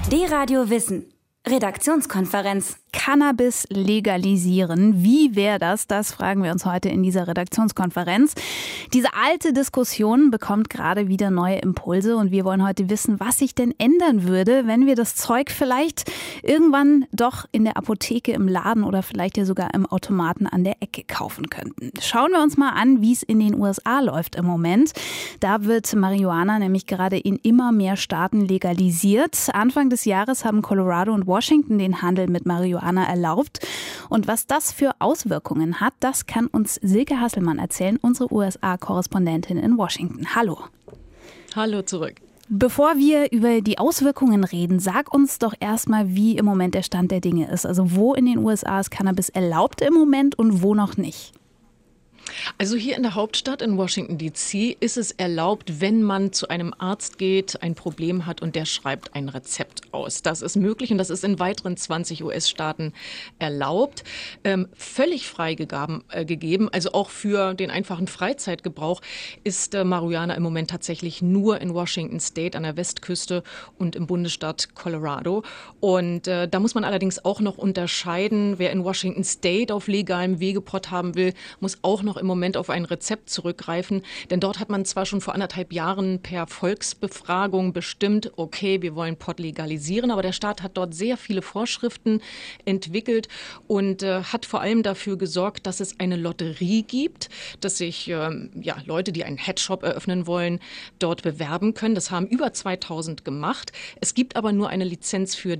D-Radio Wissen. Redaktionskonferenz. Cannabis legalisieren. Wie wäre das? Das fragen wir uns heute in dieser Redaktionskonferenz. Diese alte Diskussion bekommt gerade wieder neue Impulse und wir wollen heute wissen, was sich denn ändern würde, wenn wir das Zeug vielleicht irgendwann doch in der Apotheke, im Laden oder vielleicht ja sogar im Automaten an der Ecke kaufen könnten. Schauen wir uns mal an, wie es in den USA läuft im Moment. Da wird Marihuana nämlich gerade in immer mehr Staaten legalisiert. Anfang des Jahres haben Colorado und Washington den Handel mit Marihuana erlaubt. Und was das für Auswirkungen hat, das kann uns Silke Hasselmann erzählen, unsere USA-Korrespondentin in Washington. Hallo. Hallo zurück. Bevor wir über die Auswirkungen reden, sag uns doch erstmal, wie im Moment der Stand der Dinge ist. Also wo in den USA ist Cannabis erlaubt im Moment und wo noch nicht? Also hier in der Hauptstadt in Washington D.C. ist es erlaubt, wenn man zu einem Arzt geht, ein Problem hat und der schreibt ein Rezept aus. Das ist möglich und das ist in weiteren 20 US-Staaten erlaubt. Völlig gegeben, also auch für den einfachen Freizeitgebrauch, ist Marihuana im Moment tatsächlich nur in Washington State an der Westküste und im Bundesstaat Colorado. Und da muss man allerdings auch noch unterscheiden, wer in Washington State auf legalem Wege Pot haben will, muss auch noch im Moment auf ein Rezept zurückgreifen. Denn dort hat man zwar schon vor 1,5 Jahren per Volksbefragung bestimmt, okay, wir wollen Pot legalisieren, aber der Staat hat dort sehr viele Vorschriften entwickelt und hat vor allem dafür gesorgt, dass es eine Lotterie gibt, dass sich Leute, die einen Headshop eröffnen wollen, dort bewerben können. Das haben über 2000 gemacht. Es gibt aber nur eine Lizenz für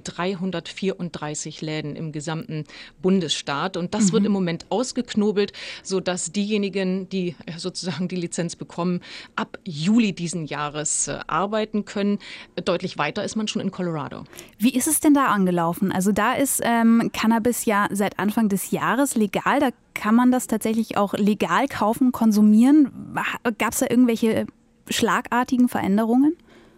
334 Läden im gesamten Bundesstaat und das wird im Moment ausgeknobelt, sodass diejenigen, die sozusagen die Lizenz bekommen, ab Juli diesen Jahres arbeiten können. Deutlich weiter ist man schon in Colorado. Wie ist es denn da angelaufen? Also da ist Cannabis ja seit Anfang des Jahres legal. Da kann man das tatsächlich auch legal kaufen, konsumieren. Gab es da irgendwelche schlagartigen Veränderungen?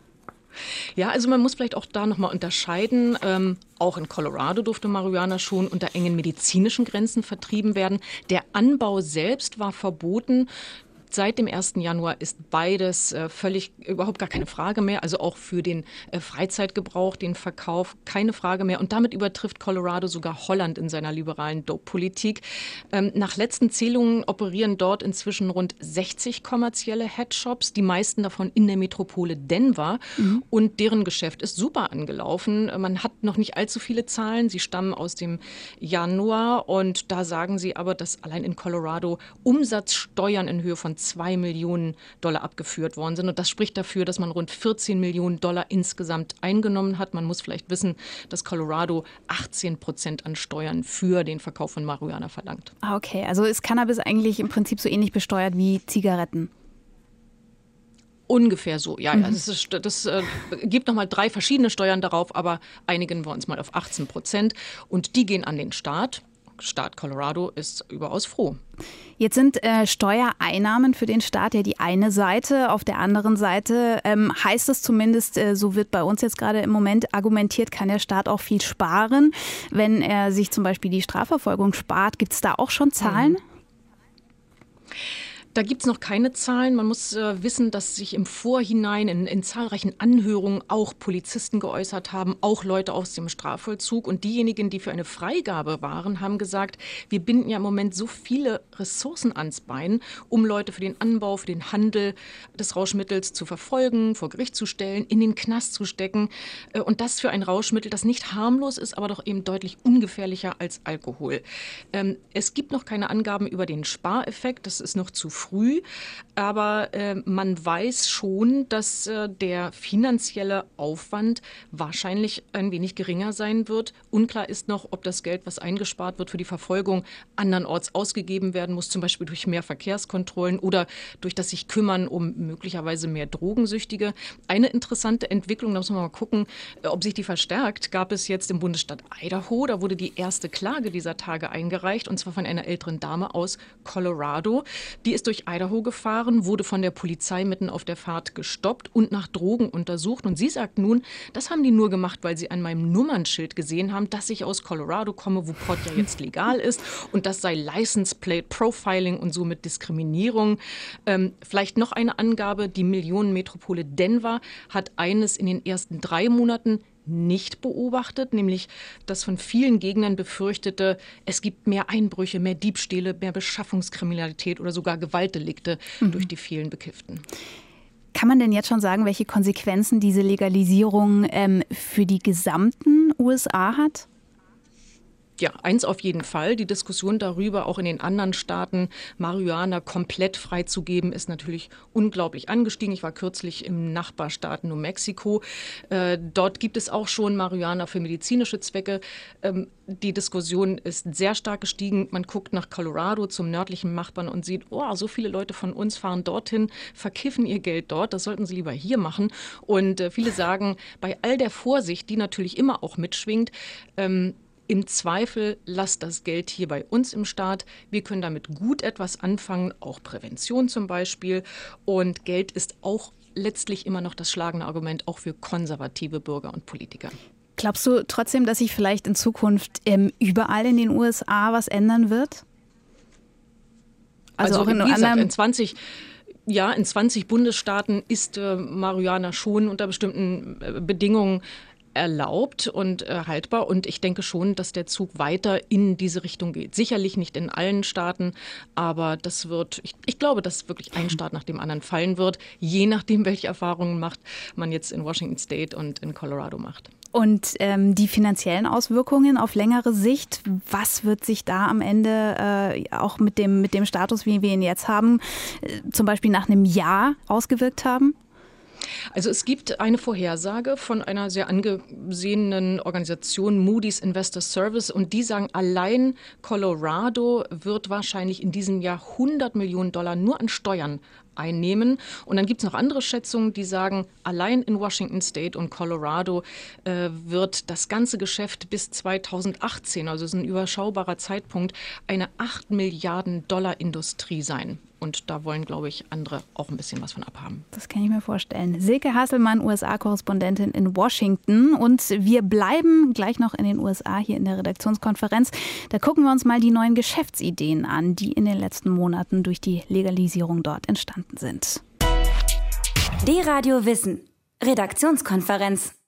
Ja, also man muss vielleicht auch da nochmal unterscheiden. Auch in Colorado durfte Marihuana schon unter engen medizinischen Grenzen vertrieben werden. Der Anbau selbst war verboten. Seit dem 1. Januar ist beides überhaupt gar keine Frage mehr. Also auch für den Freizeitgebrauch, den Verkauf, keine Frage mehr. Und damit übertrifft Colorado sogar Holland in seiner liberalen Dope-Politik. Nach letzten Zählungen operieren dort inzwischen rund 60 kommerzielle Headshops, die meisten davon in der Metropole Denver. Und deren Geschäft ist super angelaufen. Man hat noch nicht allzu viele Zahlen. Sie stammen aus dem Januar. Und da sagen sie aber, dass allein in Colorado Umsatzsteuern in Höhe von $2 Millionen abgeführt worden sind. Und das spricht dafür, dass man rund $14 Millionen insgesamt eingenommen hat. Man muss vielleicht wissen, dass Colorado 18% an Steuern für den Verkauf von Marihuana verlangt. Okay, also ist Cannabis eigentlich im Prinzip so ähnlich besteuert wie Zigaretten? Ungefähr so, ja. Das gibt nochmal 3 verschiedene Steuern darauf, aber einigen wir uns mal auf 18%. Und die gehen an den Staat. Staat Colorado ist überaus froh. Jetzt sind Steuereinnahmen für den Staat ja die eine Seite. Auf der anderen Seite heißt es zumindest, so wird bei uns jetzt gerade im Moment argumentiert, kann der Staat auch viel sparen. Wenn er sich zum Beispiel die Strafverfolgung spart, gibt es da auch schon Zahlen? Da gibt es noch keine Zahlen. Man muss wissen, dass sich im Vorhinein in zahlreichen Anhörungen auch Polizisten geäußert haben, auch Leute aus dem Strafvollzug. Und diejenigen, die für eine Freigabe waren, haben gesagt, wir binden ja im Moment so viele Ressourcen ans Bein, um Leute für den Anbau, für den Handel des Rauschmittels zu verfolgen, vor Gericht zu stellen, in den Knast zu stecken. Und das für ein Rauschmittel, das nicht harmlos ist, aber doch eben deutlich ungefährlicher als Alkohol. Es gibt noch keine Angaben über den Spareffekt. Das ist noch zu früh, aber man weiß schon, dass der finanzielle Aufwand wahrscheinlich ein wenig geringer sein wird. Unklar ist noch, ob das Geld, was eingespart wird für die Verfolgung, andernorts ausgegeben werden muss, zum Beispiel durch mehr Verkehrskontrollen oder durch das sich kümmern um möglicherweise mehr Drogensüchtige. Eine interessante Entwicklung, da muss man mal gucken, ob sich die verstärkt, gab es jetzt im Bundesstaat Idaho. Da wurde die erste Klage dieser Tage eingereicht, und zwar von einer älteren Dame aus Colorado. Die ist durch Idaho gefahren, wurde von der Polizei mitten auf der Fahrt gestoppt und nach Drogen untersucht. Und sie sagt nun, das haben die nur gemacht, weil sie an meinem Nummernschild gesehen haben, dass ich aus Colorado komme, wo Pot ja jetzt legal ist. Und das sei License Plate Profiling und somit Diskriminierung. Vielleicht noch eine Angabe, die Millionenmetropole Denver hat eines in den ersten 3 Monaten nicht beobachtet, nämlich das von vielen Gegnern befürchtete, es gibt mehr Einbrüche, mehr Diebstähle, mehr Beschaffungskriminalität oder sogar Gewaltdelikte durch die vielen Bekifften. Kann man denn jetzt schon sagen, welche Konsequenzen diese Legalisierung für die gesamten USA hat? Ja, eins auf jeden Fall. Die Diskussion darüber, auch in den anderen Staaten Marihuana komplett freizugeben, ist natürlich unglaublich angestiegen. Ich war kürzlich im Nachbarstaat New Mexico. Dort gibt es auch schon Marihuana für medizinische Zwecke. Die Diskussion ist sehr stark gestiegen. Man guckt nach Colorado zum nördlichen Nachbarn und sieht, oh, so viele Leute von uns fahren dorthin, verkiffen ihr Geld dort. Das sollten sie lieber hier machen. Und viele sagen, bei all der Vorsicht, die natürlich immer auch mitschwingt, im Zweifel lasst das Geld hier bei uns im Staat. Wir können damit gut etwas anfangen, auch Prävention zum Beispiel. Und Geld ist auch letztlich immer noch das schlagende Argument, auch für konservative Bürger und Politiker. Glaubst du trotzdem, dass sich vielleicht in Zukunft überall in den USA was ändern wird? Also auch in anderen... In 20 Bundesstaaten ist Marihuana schon unter bestimmten Bedingungen erlaubt und haltbar. Und ich denke schon, dass der Zug weiter in diese Richtung geht. Sicherlich nicht in allen Staaten, aber das wird, ich glaube, dass wirklich ein Staat nach dem anderen fallen wird, je nachdem, welche Erfahrungen man jetzt in Washington State und in Colorado macht. Und die finanziellen Auswirkungen auf längere Sicht, was wird sich da am Ende auch mit dem Status, wie wir ihn jetzt haben, zum Beispiel nach einem Jahr ausgewirkt haben? Also es gibt eine Vorhersage von einer sehr angesehenen Organisation, Moody's Investor Service, und die sagen, allein Colorado wird wahrscheinlich in diesem Jahr $100 Millionen nur an Steuern einnehmen. Und dann gibt es noch andere Schätzungen, die sagen, allein in Washington State und Colorado wird das ganze Geschäft bis 2018, also es ist ein überschaubarer Zeitpunkt, eine $8 Milliarden Industrie sein. Und da wollen, glaube ich, andere auch ein bisschen was von abhaben. Das kann ich mir vorstellen. Silke Hasselmann, USA-Korrespondentin in Washington. Und wir bleiben gleich noch in den USA hier in der Redaktionskonferenz. Da gucken wir uns mal die neuen Geschäftsideen an, die in den letzten Monaten durch die Legalisierung dort entstanden sind. D-Radio Wissen. Redaktionskonferenz.